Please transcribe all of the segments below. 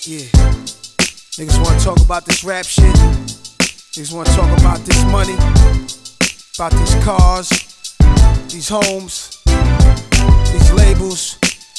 Yeah. Niggas wanna talk about this rap shit. Niggas wanna talk about this money, about these cars, these homes, these labels,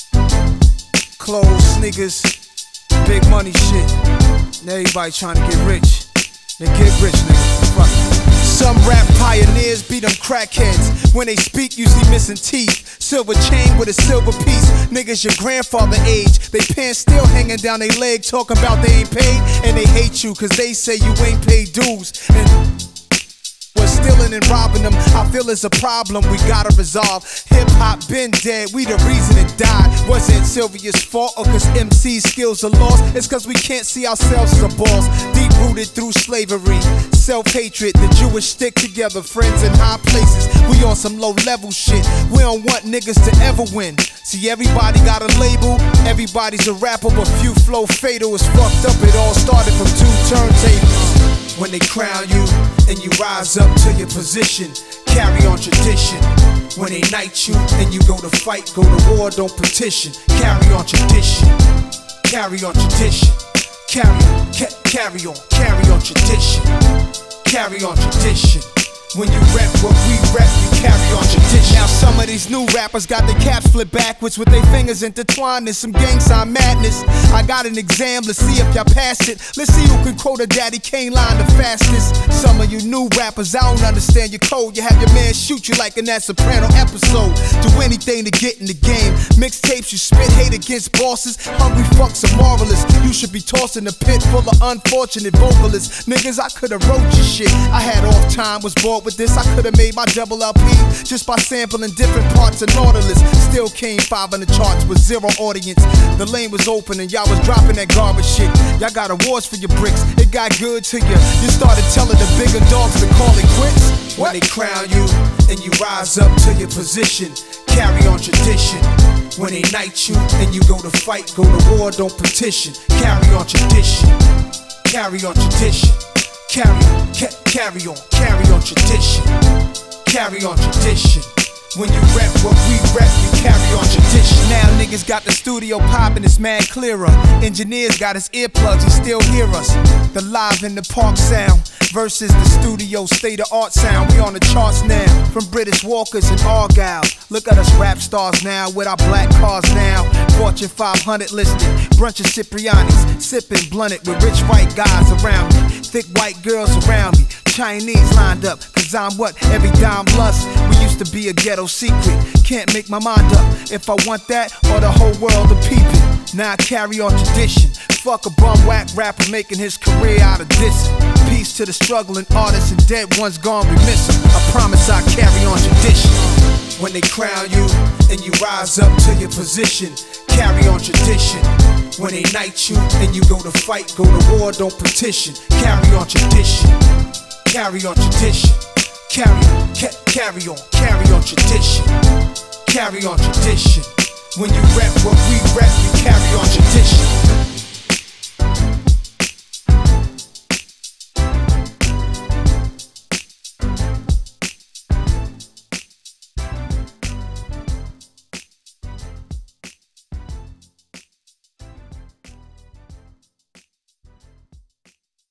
clothes, sneakers, big money shit. And everybody trying to get rich. They get rich, nigga. Fuck it. Some rap pioneers be them crackheads. When they speak, usually missing teeth. Silver chain with a silver piece. Niggas your grandfather age. They pants still hanging down their leg, talking about they ain't paid. And they hate you cause they say you ain't paid dues. And was stealing and robbing them, I feel it's a problem we gotta resolve. Hip-hop been dead, we the reason it died. Wasn't Sylvia's fault or cause MC skills are lost. It's cause we can't see ourselves as a boss. Deep-rooted through slavery, self-hatred, the Jewish stick together, friends in high places. We on some low-level shit, we don't want niggas to ever win. See, everybody got a label, everybody's a rapper, but few flow fatal. It's fucked up, it all started from 2 turntables. When they crown you and you rise up to your position, carry on tradition. When they knight you and you go to fight, go to war, don't petition. Carry on tradition, carry on tradition. Carry on tradition, carry on tradition. When you rap what we rap, you carry on tradition. Now some of these new rappers got their caps flipped backwards with their fingers intertwined in some gang sign madness. I got an exam, let's see if y'all pass it. Let's see who can quote a Daddy Kane line the fastest. Some of you new rappers, I don't understand your code. You have your man shoot you like in that Soprano episode. Do anything to get in the game. Mixtapes, you spit hate against bosses. Hungry fucks are moralists. You should be tossed in a pit full of unfortunate vocalists. Niggas, I could've wrote your shit. I had off time, was bored with this. I could've made my double LP just by sampling different parts of Nautilus. Still came 5 on the charts with 0 audience. The lane was open and y'all was dropping that garbage shit. Y'all got awards for your bricks. It got good to you. You started telling the bigger dogs to call it quits. When they crown you and you rise up to your position, carry on tradition. When they knight you and you go to fight, go to war, don't petition. Carry on tradition, carry on tradition. Carry on tradition, carry on tradition. When you rap what we rap, you carry on tradition. Now niggas got the studio poppin', it's mad clearer. Engineers got his earplugs, he still hear us. The live in the park sound versus the studio state-of-art sound. We on the charts now, from British Walkers and Argyle. Look at us rap stars now, with our black cars now. Fortune 500 listed, brunch of Cipriani's. Sippin' blunted with rich white guys around me. Thick white girls around me. Chinese lined up, cause I'm what every dime plus. We used to be a ghetto secret, can't make my mind up if I want that or the whole world to peep it. Now I carry on tradition. Fuck a bum whack rapper making his career out of this. Peace to the struggling artists and dead ones gone, we miss them. I promise I carry on tradition. When they crown you and you rise up to your position, carry on tradition. When they knight you and you go to fight, go to war, don't petition. Carry on tradition, carry on tradition. Carry on tradition, carry on tradition. When you rap what we rap, you carry on tradition.